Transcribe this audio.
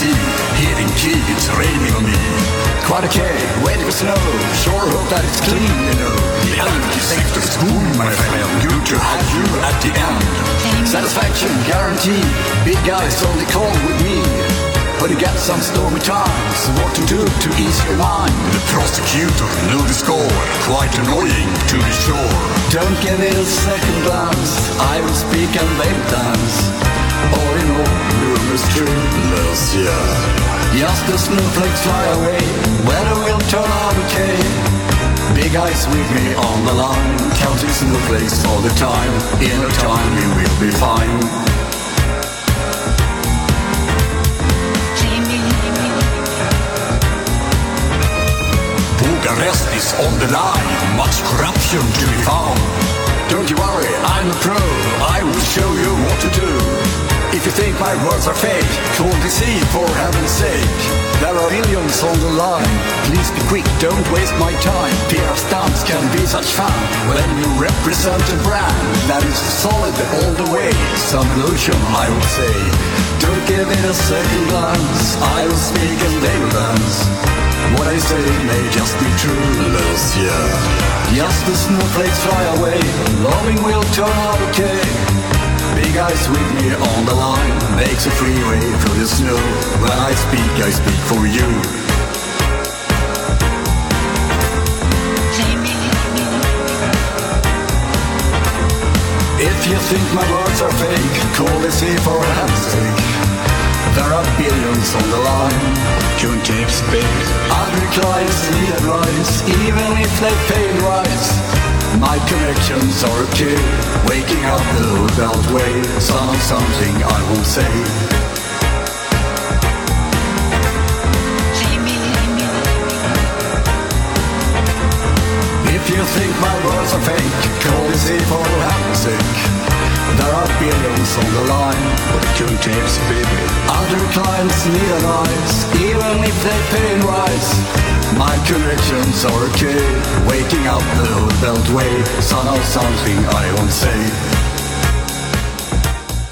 sea, hitting key, it's raining on me. Quite okay, waiting for snow, sure hope that it's clean, you know. The element is safe to spoon, my friend, good to have you at the end. Satisfaction guaranteed, big guys only call with me. But you get some stormy times, what to do to ease your mind. The prosecutor knew the score, quite annoying to be sure. Don't give it a second glance, I will speak and they will dance. All in all, the room is true, Lucia. Just the snowflakes fly away, weather will turn out okay. Big eyes with me on the line, counting snowflakes all the time. In no time we will be fine. Bucharest is on the line, much corruption to be found. Don't you worry, I'm a pro, I will show you what to do. If you think my words are fake, call deceive for heaven's sake. There are millions on the line, please be quick, don't waste my time. Fear of stunts can be such fun when you represent a brand that is solid all the way. Some illusion, I would say. Don't give it a second glance, I will speak and they will dance. What I say may just be true, Lucia. Just the snowflakes fly away, loving will turn out okay. Big eyes with me on the line, makes a freeway through the snow. When I speak for you. If you think my words are fake, call the sea for a handshake. There are billions on the line, couldn't keep space. Other clients need advice, even if they pay rise. My connections are okay, waking up the old belt way. Something I won't say. If you think my words are fake, call the sea for heaven's sake. There are billions on the line, but couldn't change, baby. Other clients need advice, even if they pay in rise. My connections are okay, waking up the old belt way. Something I won't say.